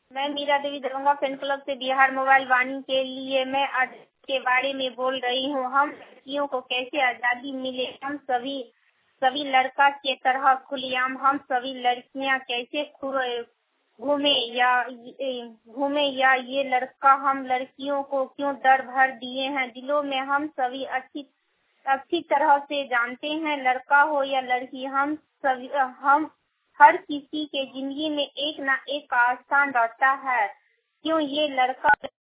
मैं Meera Devi Darbhanga fan club से Bihar mobile वाणी के लिए मैं आज के बारे में बोल रही हूँ। हम लड़कियों को कैसे आजादी मिले, हम सभी लड़का के तरह खुलेआम हम सभी लड़कियाँ कैसे घूमे या ये लड़का हम लड़कियों को क्यों डर भर दिए हैं दिलों में। हम सभी अच्छी तरह से जानते हैं, लड़का हो या लड़की, हम हर किसी के जिंदगी में एक ना एक आसान रहता है। क्यों ये लड़का